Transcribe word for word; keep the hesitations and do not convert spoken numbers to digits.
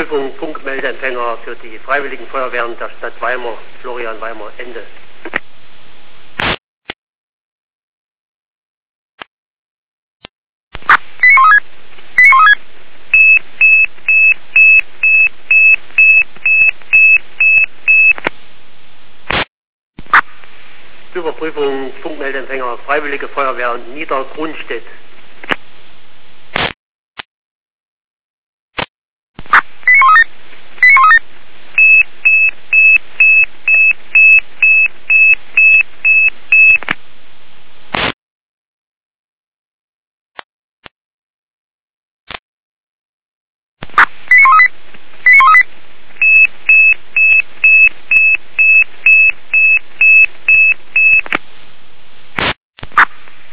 Überprüfung Funkmeldeempfänger für die Freiwilligen Feuerwehren der Stadt Weimar, Florian Weimar, Ende. Überprüfung Funkmeldeempfänger Freiwillige Feuerwehr Niedergrundstedt.